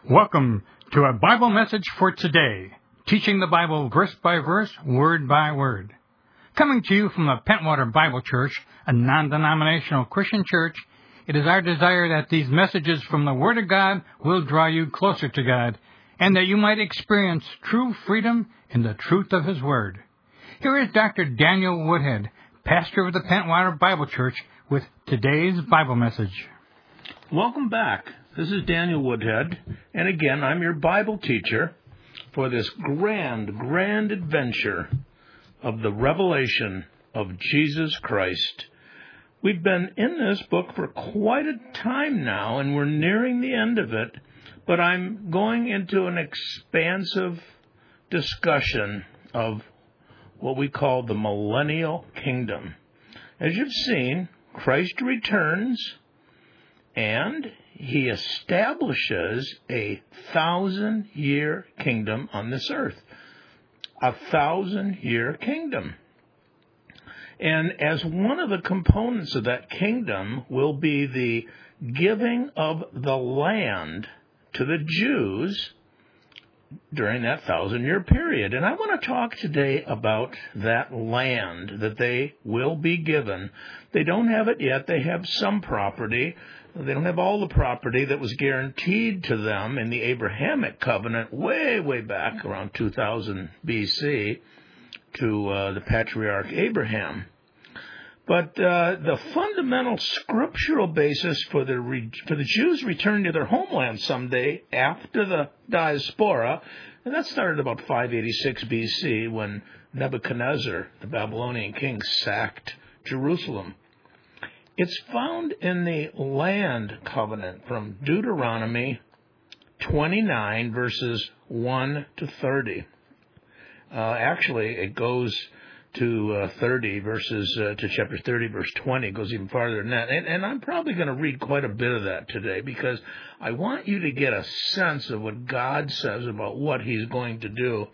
Welcome to a Bible message for today, teaching the Bible verse by verse, word by word. Coming to you from the Pentwater Bible Church, a non-denominational Christian church, it is our desire that these messages from the Word of God will draw you closer to God, and that you might experience true freedom in the truth of His Word. Here is Dr. Daniel Woodhead, pastor of the Pentwater Bible Church, with today's Bible message. Welcome back. This is Daniel Woodhead, and again, I'm your Bible teacher for this grand adventure of the revelation of Jesus Christ. We've been in this book for quite a time now, and we're nearing the end of it, but I'm going into an expansive discussion of what we call the millennial kingdom. As you've seen, Christ returns, and He establishes a 1,000-year kingdom on this earth. A 1,000-year kingdom. And as one of the components of that kingdom will be the giving of the land to the Jews during that 1,000-year period. And I want to talk today about that land that they will be given. They don't have it yet. They have some property. They don't have all the property that was guaranteed to them in the Abrahamic covenant way back around 2000 B.C. to the patriarch Abraham. But the fundamental scriptural basis for the Jews returning to their homeland someday after the diaspora, and that started about 586 B.C. when Nebuchadnezzar, the Babylonian king, sacked Jerusalem. It's found in the land covenant from Deuteronomy 29, verses 1 to 30. Actually, it goes to 30 verses to chapter 30, verse 20. It goes even farther than that. And I'm probably going to read quite a bit of that today because I want you to get a sense of what God says about what He's going to do.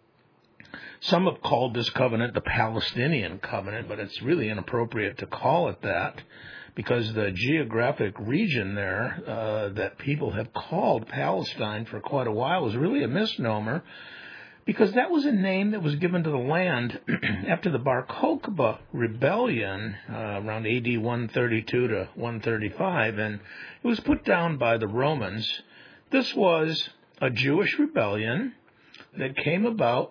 Some have called this covenant the Palestinian covenant, but it's really inappropriate to call it that because the geographic region there that people have called Palestine for quite a while is really a misnomer, because that was a name that was given to the land after the Bar Kokhba rebellion around AD 132 to 135, and it was put down by the Romans. This was a Jewish rebellion that came about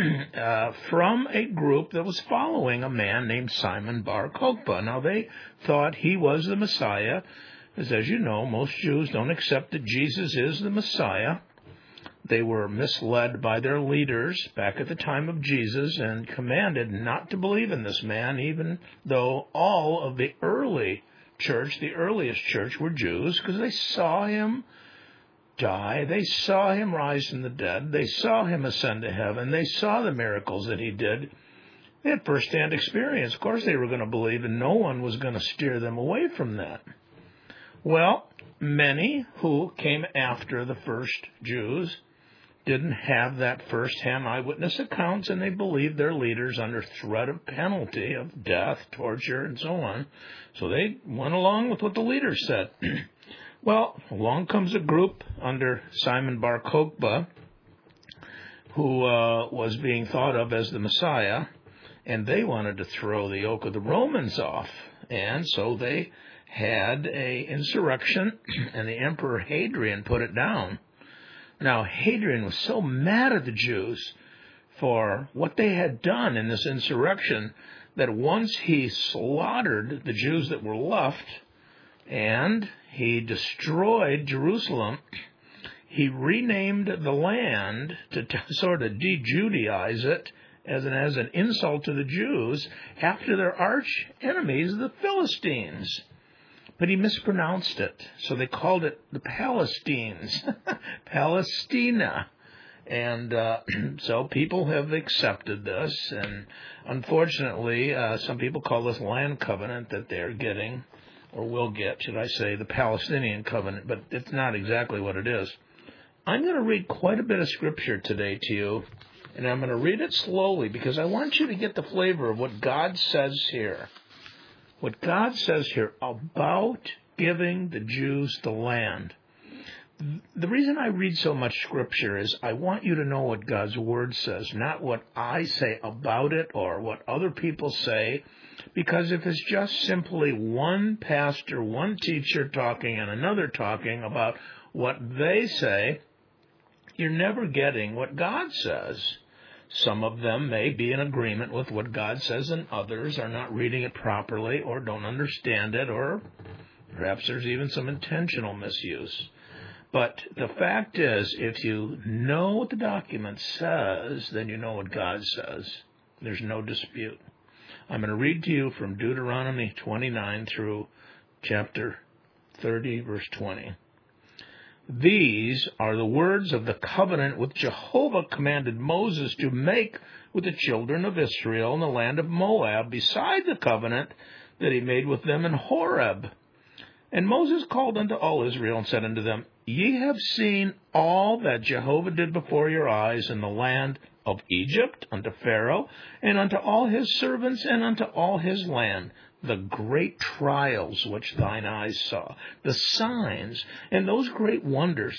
from a group that was following a man named Simon Bar Kokhba. Now, they thought he was the Messiah, as you know, most Jews don't accept that Jesus is the Messiah. They were misled by their leaders back at the time of Jesus and commanded not to believe in this man, even though all of the early church, the earliest church, were Jews, because they saw him die. They saw him rise from the dead. They saw him ascend to heaven. They saw the miracles that he did. They had firsthand experience. Of course they were going to believe, and no one was going to steer them away from that. Well, many who came after the first Jews didn't have that first-hand eyewitness accounts, and they believed their leaders under threat of penalty of death, torture, and so on. So they went along with what the leaders said. Well, along comes a group under Simon Bar Kokhba who was being thought of as the Messiah, and they wanted to throw the yoke of the Romans off. And so they had an insurrection, and the Emperor Hadrian put it down. Now, Hadrian was so mad at the Jews for what they had done in this insurrection that once he slaughtered the Jews that were left and he destroyed Jerusalem, he renamed the land to sort of de-Judaize it as an insult to the Jews after their arch enemies, the Philistines. But he mispronounced it, so they called it the Palestines, Palestina. And so people have accepted this, and unfortunately, some people call this land covenant that they're getting, or will get, should I say, the Palestinian covenant, but it's not exactly what it is. I'm going to read quite a bit of scripture today to you, and I'm going to read it slowly because I want you to get the flavor of what God says here. What God says here about giving the Jews the land. The reason I read so much Scripture is I want you to know what God's Word says, not what I say about it or what other people say. Because if it's just simply one pastor, one teacher talking and another talking about what they say, you're never getting what God says. Some of them may be in agreement with what God says, and others are not reading it properly or don't understand it, or perhaps there's even some intentional misuse. But the fact is, if you know what the document says, then you know what God says. There's no dispute. I'm going to read to you from Deuteronomy 29 through chapter 30, verse 20. These are the words of the covenant which Jehovah commanded Moses to make with the children of Israel in the land of Moab, beside the covenant that he made with them in Horeb. And Moses called unto all Israel and said unto them, Ye have seen all that Jehovah did before your eyes in the land of Egypt unto Pharaoh, and unto all his servants, and unto all his land, the great trials which thine eyes saw, the signs, and those great wonders.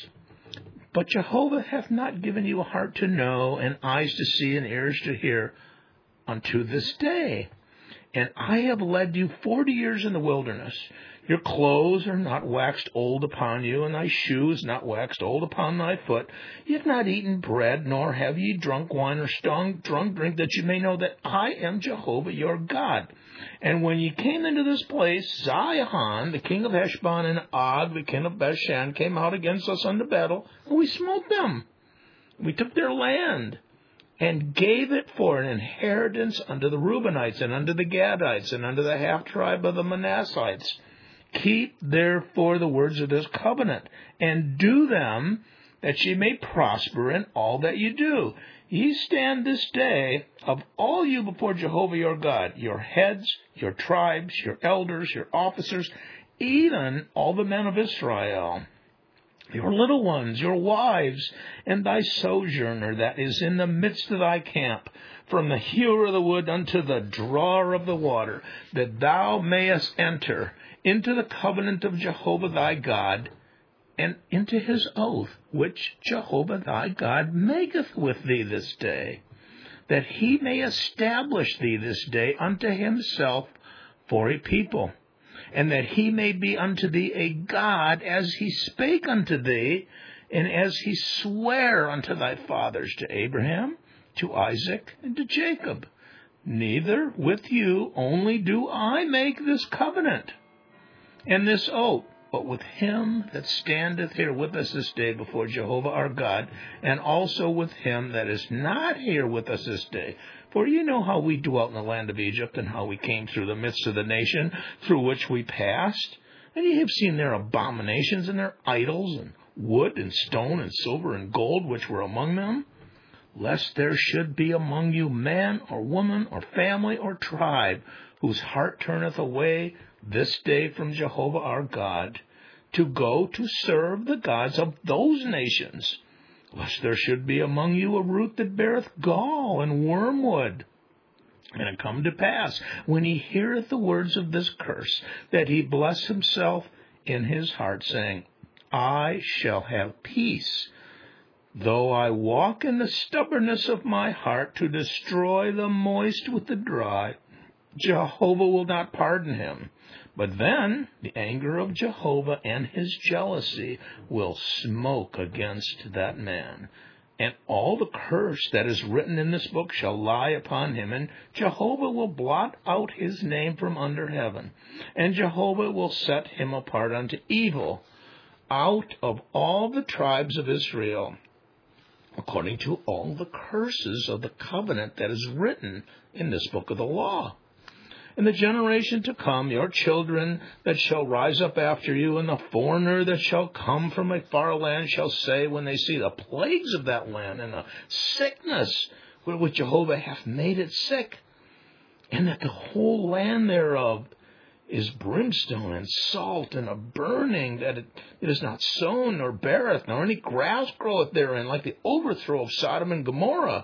But Jehovah hath not given you a heart to know, and eyes to see, and ears to hear, unto this day. And I have led you 40 years in the wilderness. Your clothes are not waxed old upon you, and thy shoes not waxed old upon thy foot. Ye have not eaten bread, nor have ye drunk wine or drunk drink, that you may know that I am Jehovah your God. And when ye came into this place, Sihon, the king of Heshbon, and Og, the king of Bashan, came out against us unto battle, and we smote them. We took their land, and gave it for an inheritance unto the Reubenites, and unto the Gadites, and unto the half-tribe of the Manassites. Keep therefore the words of this covenant, and do them, that ye may prosper in all that ye do. Ye stand this day of all you before Jehovah your God, your heads, your tribes, your elders, your officers, even all the men of Israel, your little ones, your wives, and thy sojourner that is in the midst of thy camp, from the hewer of the wood unto the drawer of the water, that thou mayest enter into the covenant of Jehovah thy God, and into his oath, which Jehovah thy God maketh with thee this day, that he may establish thee this day unto himself for a people, and that he may be unto thee a God, as he spake unto thee, and as he sware unto thy fathers, to Abraham, to Isaac, and to Jacob. Neither with you only do I make this covenant and this oath, but with him that standeth here with us this day before Jehovah our God, and also with him that is not here with us this day. For you know how we dwelt in the land of Egypt, and how we came through the midst of the nation through which we passed. And ye have seen their abominations and their idols, and wood and stone and silver and gold which were among them. Lest there should be among you man or woman or family or tribe whose heart turneth away this day from Jehovah our God, to go to serve the gods of those nations, lest there should be among you a root that beareth gall and wormwood. And it come to pass, when he heareth the words of this curse, that he bless himself in his heart, saying, I shall have peace, though I walk in the stubbornness of my heart to destroy the moist with the dry. Jehovah will not pardon him. But then the anger of Jehovah and his jealousy will smoke against that man. And all the curse that is written in this book shall lie upon him. And Jehovah will blot out his name from under heaven. And Jehovah will set him apart unto evil out of all the tribes of Israel, according to all the curses of the covenant that is written in this book of the law. In the generation to come, your children that shall rise up after you, and the foreigner that shall come from a far land shall say, when they see the plagues of that land, and the sickness wherewith Jehovah hath made it sick, and that the whole land thereof is brimstone and salt and a burning, that it is not sown nor beareth, nor any grass groweth therein, like the overthrow of Sodom and Gomorrah,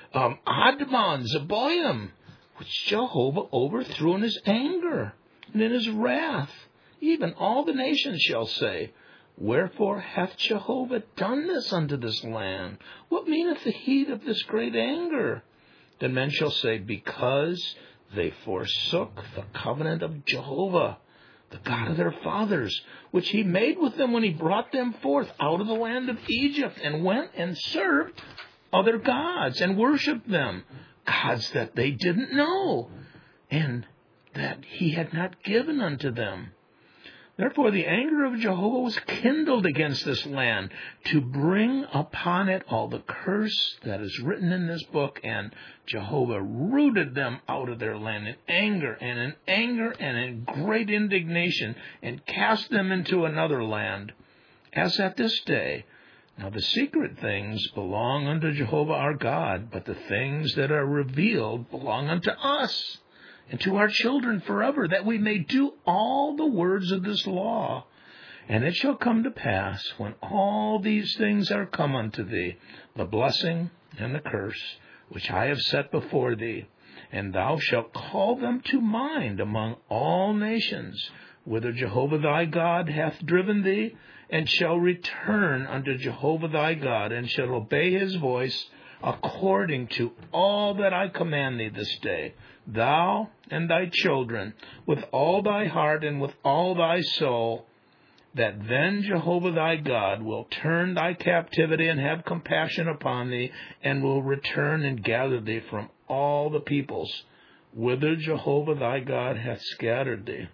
Admah, Zeboim, which Jehovah overthrew in his anger and in his wrath. Even all the nations shall say, Wherefore hath Jehovah done this unto this land? What meaneth the heat of this great anger? Then men shall say, Because they forsook the covenant of Jehovah, the God of their fathers, which he made with them when he brought them forth out of the land of Egypt, and went and served other gods, and worshipped them, gods that they didn't know, and that he had not given unto them. Therefore the anger of Jehovah was kindled against this land, to bring upon it all the curse that is written in this book. And Jehovah rooted them out of their land in anger and in great indignation, and cast them into another land, as at this day. Now the secret things belong unto Jehovah our God, but the things that are revealed belong unto us, and to our children forever, that we may do all the words of this law. And it shall come to pass, when all these things are come unto thee, the blessing and the curse, which I have set before thee, and thou shalt call them to mind among all nations, whither Jehovah thy God hath driven thee, and shall return unto Jehovah thy God, and shall obey his voice, according to all that I command thee this day, thou and thy children, with all thy heart and with all thy soul, that then Jehovah thy God will turn thy captivity and have compassion upon thee, and will return and gather thee from all the peoples, whither Jehovah thy God hath scattered thee.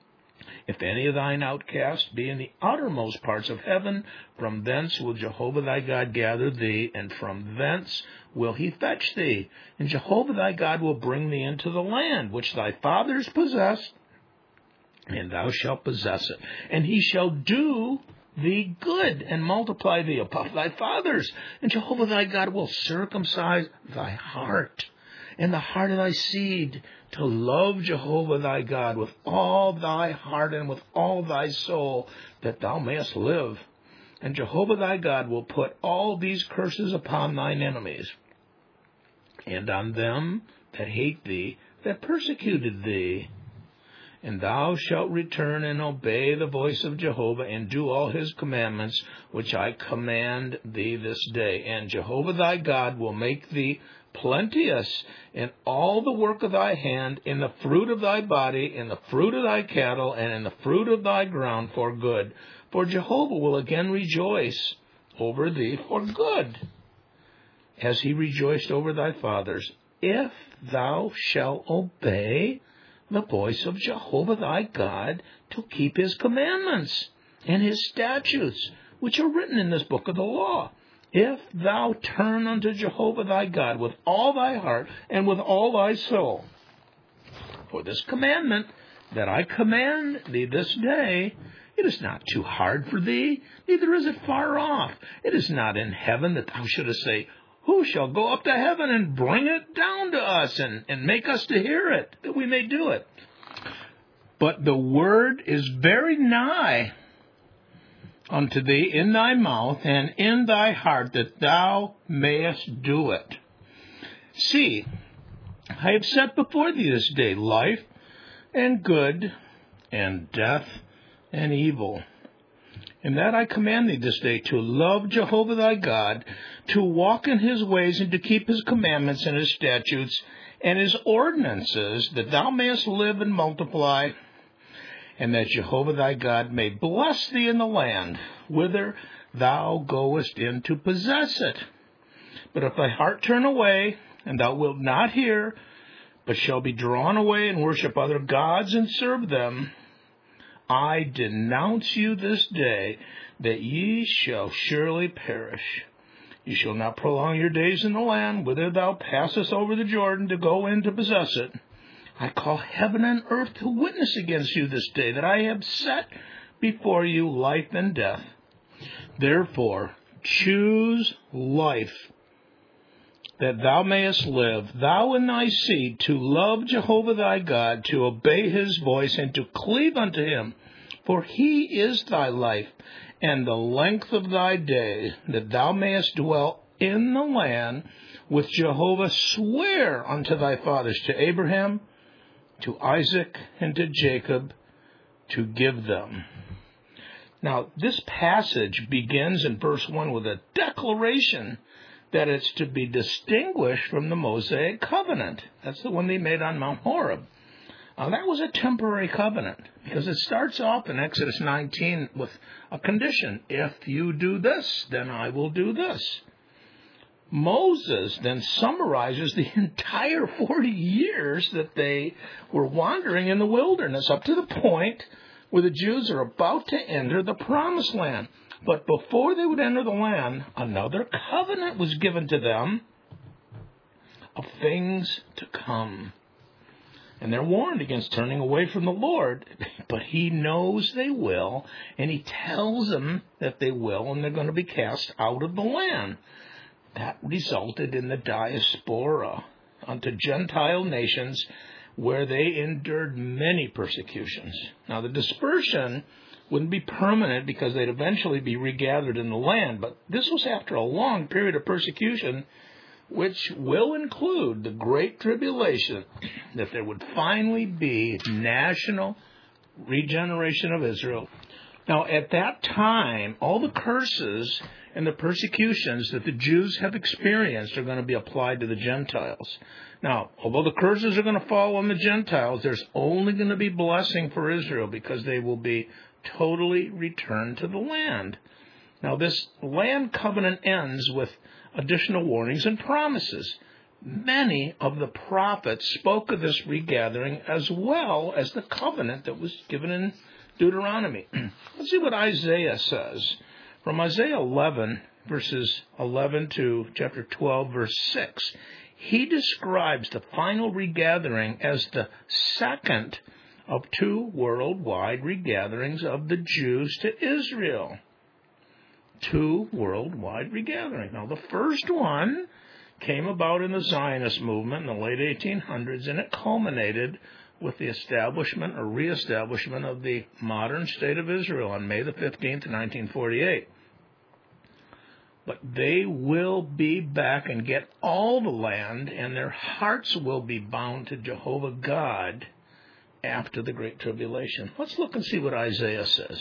If any of thine outcasts be in the uttermost parts of heaven, from thence will Jehovah thy God gather thee, and from thence will he fetch thee. And Jehovah thy God will bring thee into the land which thy fathers possessed, and thou shalt possess it. And he shall do thee good, and multiply thee above thy fathers. And Jehovah thy God will circumcise thy heart, and the heart of thy seed, to love Jehovah thy God with all thy heart and with all thy soul, that thou mayest live. And Jehovah thy God will put all these curses upon thine enemies, and on them that hate thee, that persecuted thee. And thou shalt return and obey the voice of Jehovah, and do all his commandments, which I command thee this day. And Jehovah thy God will make thee plenteous in all the work of thy hand, in the fruit of thy body, in the fruit of thy cattle, and in the fruit of thy ground for good. For Jehovah will again rejoice over thee for good, as he rejoiced over thy fathers, if thou shalt obey the voice of Jehovah thy God, to keep his commandments and his statutes, which are written in this book of the law. If thou turn unto Jehovah thy God with all thy heart and with all thy soul. For this commandment that I command thee this day, it is not too hard for thee, neither is it far off. It is not in heaven, that thou shouldest say, Who shall go up to heaven and bring it down to us, and make us to hear it, that we may do it? But the word is very nigh unto thee, in thy mouth and in thy heart, that thou mayest do it. See, I have set before thee this day life and good, and death and evil. And that I command thee this day, to love Jehovah thy God, to walk in his ways, and to keep his commandments and his statutes and his ordinances, that thou mayest live and multiply, and that Jehovah thy God may bless thee in the land, whither thou goest in to possess it. But if thy heart turn away, and thou wilt not hear, but shall be drawn away and worship other gods and serve them, I denounce you this day, that ye shall surely perish. You shall not prolong your days in the land, whither thou passest over the Jordan to go in to possess it. I call heaven and earth to witness against you this day, that I have set before you life and death. Therefore, choose life, that thou mayest live, thou and thy seed, to love Jehovah thy God, to obey his voice, and to cleave unto him. For he is thy life, and the length of thy days, that thou mayest dwell in the land which Jehovah sware unto thy fathers, to Abraham, to Isaac, and to Jacob, to give them. Now, this passage begins in verse 1 with a declaration that it's to be distinguished from the Mosaic covenant. That's the one they made on Mount Horeb. Now, that was a temporary covenant, because it starts off in Exodus 19 with a condition. If you do this, then I will do this. Moses then summarizes the entire 40 years that they were wandering in the wilderness, up to the point where the Jews are about to enter the Promised Land. But before they would enter the land, another covenant was given to them of things to come. And they're warned against turning away from the Lord, but he knows they will, and he tells them that they will, and they're going to be cast out of the land. That resulted in the diaspora unto Gentile nations, where they endured many persecutions. Now, the dispersion wouldn't be permanent, because they'd eventually be regathered in the land, but this was after a long period of persecution, which will include the Great Tribulation, that there would finally be national regeneration of Israel. Now, at that time, all the curses and the persecutions that the Jews have experienced are going to be applied to the Gentiles. Now, although the curses are going to fall on the Gentiles, there's only going to be blessing for Israel, because they will be totally returned to the land. Now, this land covenant ends with additional warnings and promises. Many of the prophets spoke of this regathering, as well as the covenant that was given in Deuteronomy. Let's see what Isaiah says. From Isaiah 11, verses 11 to chapter 12, verse 6, he describes the final regathering as the second of two worldwide regatherings of the Jews to Israel. Two worldwide regatherings. Now, the first one came about in the Zionist movement in the late 1800s, and it culminated with the establishment or reestablishment of the modern state of Israel on May the 15th, 1948. But they will be back and get all the land, and their hearts will be bound to Jehovah God after the Great Tribulation. Let's look and see what Isaiah says.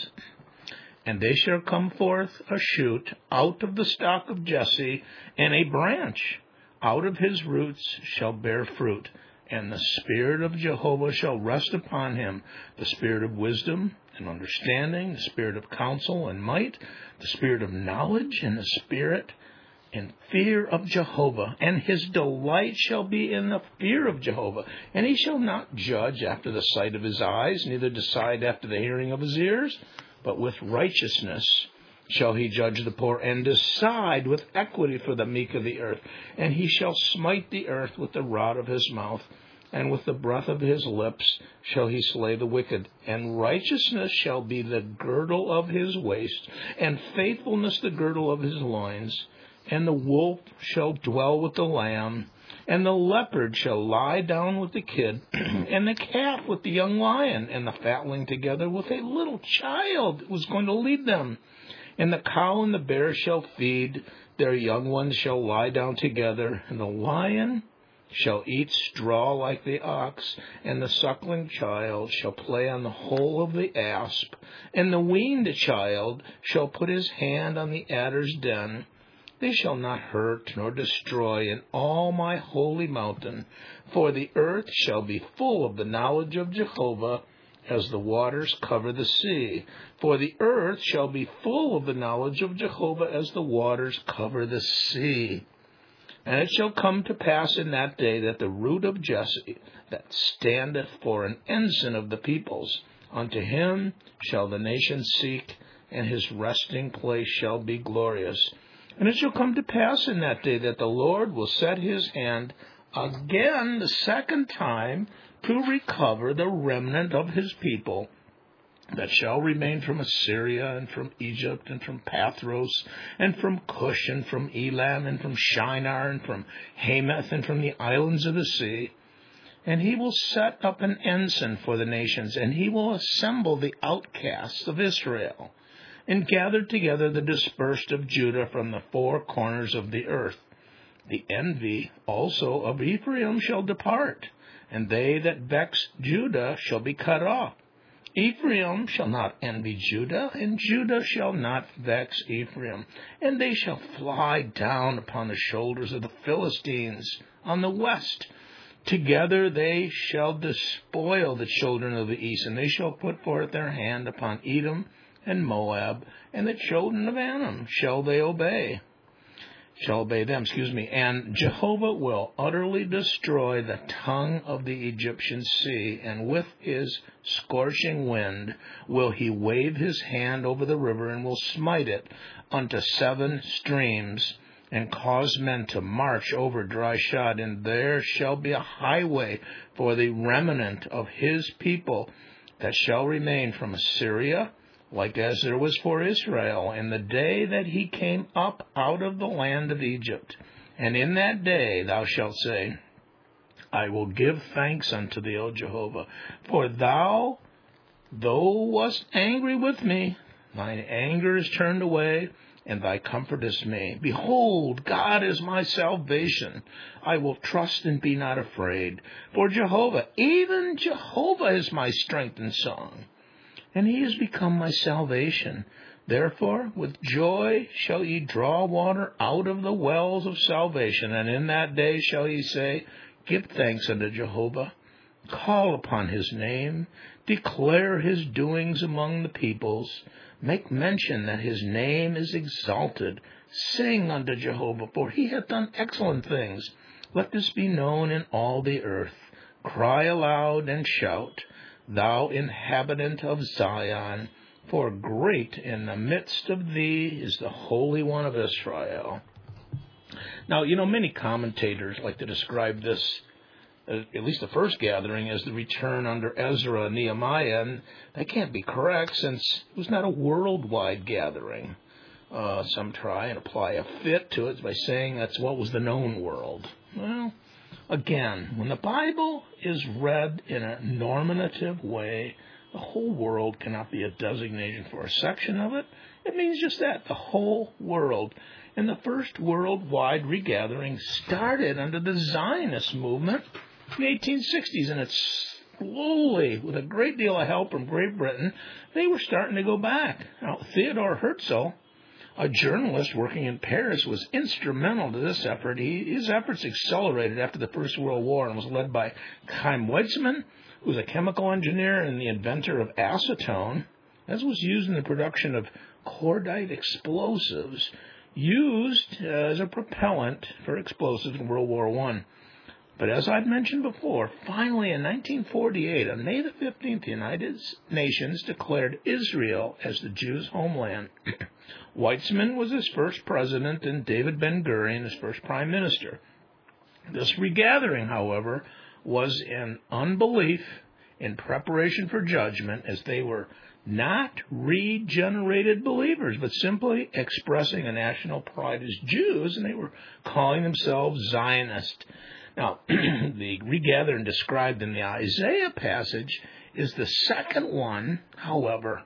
And they shall come forth a shoot out of the stock of Jesse, and a branch out of his roots shall bear fruit. And the Spirit of Jehovah shall rest upon him, the Spirit of wisdom and understanding, the Spirit of counsel and might, the Spirit of knowledge, and the Spirit and fear of Jehovah. And his delight shall be in the fear of Jehovah. And he shall not judge after the sight of his eyes, neither decide after the hearing of his ears, but with righteousness shall he judge the poor, and decide with equity for the meek of the earth. And he shall smite the earth with the rod of his mouth, and with the breath of his lips shall he slay the wicked. And righteousness shall be the girdle of his waist, and faithfulness the girdle of his loins. And the wolf shall dwell with the lamb, and the leopard shall lie down with the kid, and the calf with the young lion, and the fatling together with a little child who is going to lead them. And the cow and the bear shall feed, their young ones shall lie down together, and the lion shall eat straw like the ox, and the suckling child shall play on the hole of the asp, and the weaned child shall put his hand on the adder's den. They shall not hurt nor destroy in all my holy mountain, for the earth shall be full of the knowledge of Jehovah, as the waters cover the sea. For the earth shall be full of the knowledge of Jehovah, as the waters cover the sea. And it shall come to pass in that day that the root of Jesse, that standeth for an ensign of the peoples, unto him shall the nations seek, and his resting place shall be glorious. And it shall come to pass in that day that the Lord will set his hand again the second time to recover the remnant of his people that shall remain from Assyria, and from Egypt, and from Pathros, and from Cush, and from Elam, and from Shinar, and from Hamath, and from the islands of the sea. And he will set up an ensign for the nations, and he will assemble the outcasts of Israel, and gather together the dispersed of Judah from the four corners of the earth. The envy also of Ephraim shall depart, and they that vex Judah shall be cut off. Ephraim shall not envy Judah, and Judah shall not vex Ephraim. And they shall fly down upon the shoulders of the Philistines on the west. Together they shall despoil the children of the east, and they shall put forth their hand upon Edom and Moab, and the children of Ammon shall obey them, and Jehovah will utterly destroy the tongue of the Egyptian sea, and with his scorching wind will he wave his hand over the river, and will smite it unto 7 streams, and cause men to march over dry shod, and there shall be a highway for the remnant of his people that shall remain from Assyria, like as there was for Israel in the day that he came up out of the land of Egypt. And in that day thou shalt say, I will give thanks unto thee, O Jehovah, for thou, though wast angry with me, thine anger is turned away, and thy comfortest me. Behold, God is my salvation. I will trust and be not afraid. For Jehovah, even Jehovah, is my strength and song, and he is become my salvation. Therefore, with joy shall ye draw water out of the wells of salvation, and in that day shall ye say, Give thanks unto Jehovah, call upon his name, declare his doings among the peoples, make mention that his name is exalted. Sing unto Jehovah, for he hath done excellent things. Let this be known in all the earth. Cry aloud and shout, thou inhabitant of Zion, for great in the midst of thee is the Holy One of Israel. Now, many commentators like to describe this, at least the first gathering, as the return under Ezra and Nehemiah, and that can't be correct since it was not a worldwide gathering. Some try and apply a fit to it by saying that's what was the known world. Well, again, when the Bible is read in a normative way, the whole world cannot be a designation for a section of it. It means just that, the whole world. And the first worldwide regathering started under the Zionist movement in the 1860s, and it's slowly, with a great deal of help from Great Britain, they were starting to go back. Now, Theodor Herzl, a journalist working in Paris, was instrumental to this effort. His efforts accelerated after the First World War and was led by Chaim Weizmann, who was a chemical engineer and the inventor of acetone, as was used in the production of cordite explosives, used as a propellant for explosives in World War I. But as I've mentioned before, finally in 1948, on May the 15th, the United Nations declared Israel as the Jews' homeland. Weizmann was his first president and David Ben-Gurion his first prime minister. This regathering, however, was in unbelief in preparation for judgment, as they were not regenerated believers, but simply expressing a national pride as Jews, and they were calling themselves Zionists. Now, the regathering described in the Isaiah passage is the second one, however.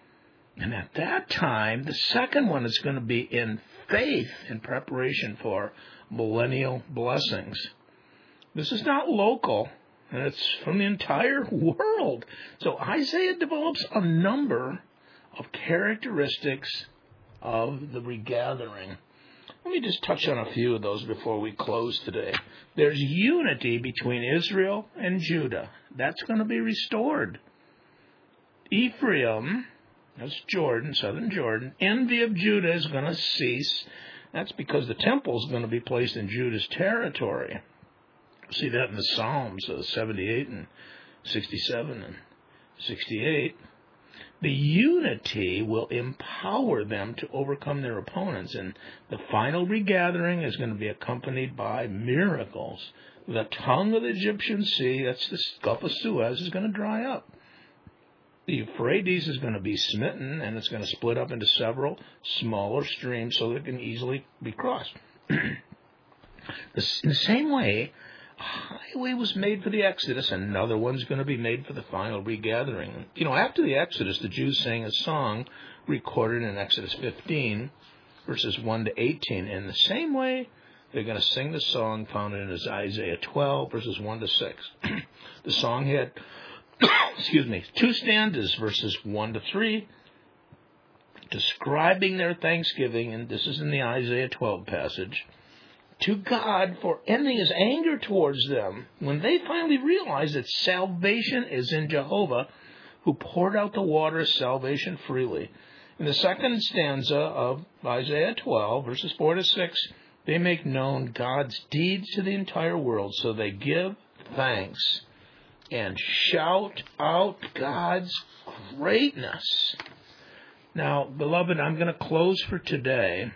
And at that time, the second one is going to be in faith in preparation for millennial blessings. This is not local, and it's from the entire world. So Isaiah develops a number of characteristics of the regathering. Let me just touch on a few of those before we close today. There's unity between Israel and Judah. That's going to be restored. Ephraim, that's Jordan, southern Jordan, envy of Judah is going to cease. That's because the temple is going to be placed in Judah's territory. See that in the Psalms 78 and 67 and 68. The unity will empower them to overcome their opponents, and the final regathering is going to be accompanied by miracles. The tongue of the Egyptian sea, that's the Gulf of Suez, is going to dry up. The Euphrates is going to be smitten, and it's going to split up into several smaller streams so that it can easily be crossed. In the same way, a highway was made for the Exodus, and another one's going to be made for the final regathering. After the Exodus, the Jews sang a song recorded in Exodus 15, verses 1 to 18. In the same way, they're going to sing the song found in Isaiah 12, verses 1 to 6. The song had two stanzas, verses 1 to 3, describing their thanksgiving, and this is in the Isaiah 12 passage, to God for ending his anger towards them when they finally realized that salvation is in Jehovah, who poured out the water of salvation freely. In the second stanza of Isaiah 12, verses 4 to 6, they make known God's deeds to the entire world, so they give thanks and shout out God's greatness. Now, beloved, I'm going to close for today,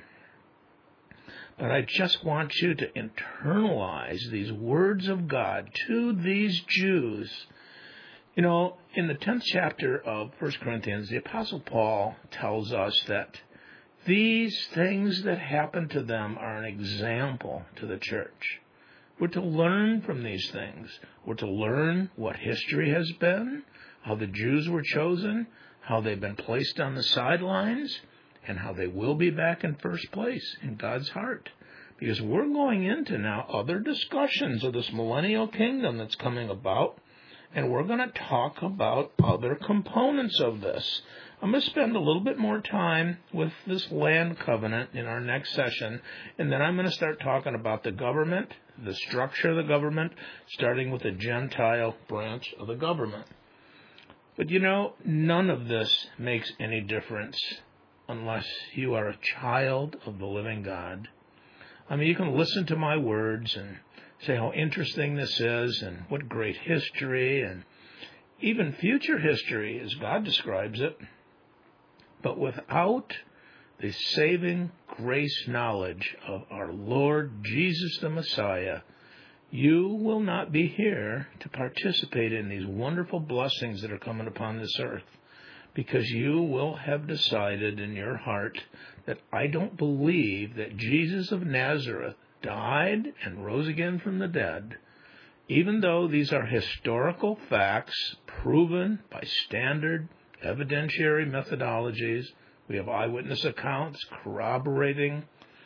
but I just want you to internalize these words of God to these Jews. You know, in the 10th chapter of 1 Corinthians, the Apostle Paul tells us that these things that happened to them are an example to the church. We're to learn from these things. We're to learn what history has been, how the Jews were chosen, how they've been placed on the sidelines, and how they will be back in first place in God's heart. Because we're going into now other discussions of this millennial kingdom that's coming about, and we're going to talk about other components of this. I'm going to spend a little bit more time with this land covenant in our next session, and then I'm going to start talking about the government, the structure of the government, starting with the Gentile branch of the government. But you know, none of this makes any difference unless you are a child of the living God. I mean, you can listen to my words and say how interesting this is and what great history and even future history as God describes it. But without the saving grace knowledge of our Lord Jesus the Messiah, you will not be here to participate in these wonderful blessings that are coming upon this earth, because you will have decided in your heart that I don't believe that Jesus of Nazareth died and rose again from the dead, even though these are historical facts proven by standard evidentiary methodologies. We have eyewitness accounts corroborating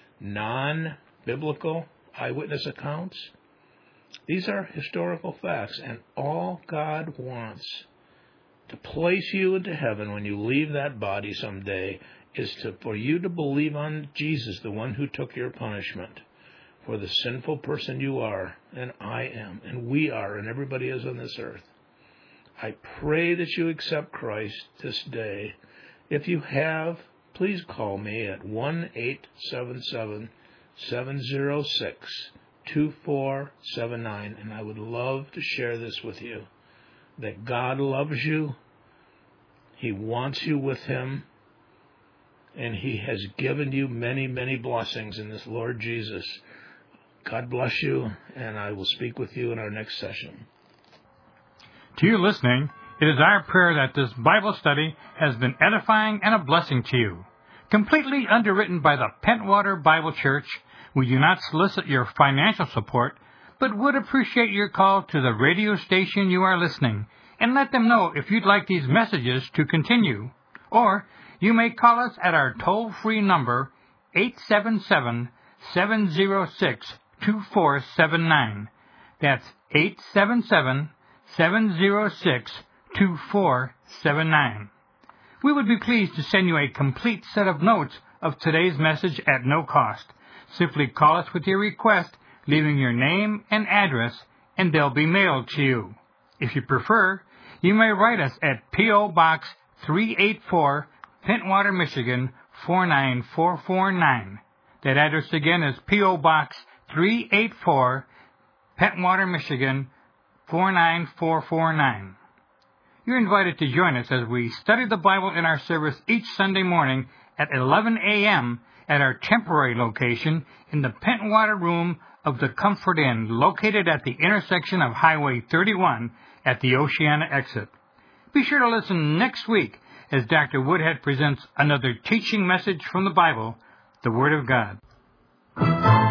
non-biblical eyewitness accounts. These are historical facts, and all God wants to place you into heaven when you leave that body someday is for you to believe on Jesus, the one who took your punishment for the sinful person you are, and I am, and we are, and everybody is on this earth. I pray that you accept Christ this day. If you have, please call me at 1-877-706-2479, and I would love to share this with you, that God loves you, He wants you with Him, and He has given you many, many blessings in this Lord Jesus. God bless you, and I will speak with you in our next session. To you listening, it is our prayer that this Bible study has been edifying and a blessing to you. Completely underwritten by the Pentwater Bible Church, we do not solicit your financial support, but would appreciate your call to the radio station you are listening and let them know if you'd like these messages to continue. Or you may call us at our toll-free number, 877-706-2479. That's 877-706-2479. We would be pleased to send you a complete set of notes of today's message at no cost. Simply call us with your request, leaving your name and address, and they'll be mailed to you. If you prefer, you may write us at P.O. Box 384, Pentwater, Michigan 49449. That address again is P.O. Box 384, Pentwater, Michigan 49449. You're invited to join us as we study the Bible in our service each Sunday morning at 11 a.m. at our temporary location in the Pentwater Room of the Comfort Inn, located at the intersection of Highway 31 at the Oceana exit. Be sure to listen next week as Dr. Woodhead presents another teaching message from the Bible, the Word of God.